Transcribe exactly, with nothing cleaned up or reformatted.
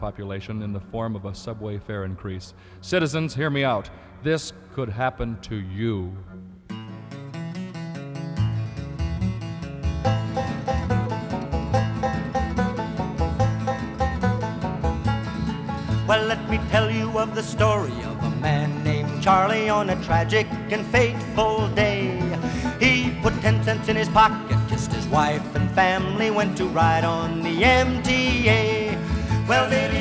population in the form of a subway fare increase. Citizens, hear me out. This could happen to you. Well, let me tell you of the story of a man named Charlie on a tragic and fateful day. He put ten cents in his pocket, kissed his wife and family, went to ride on the M T A. Well, did he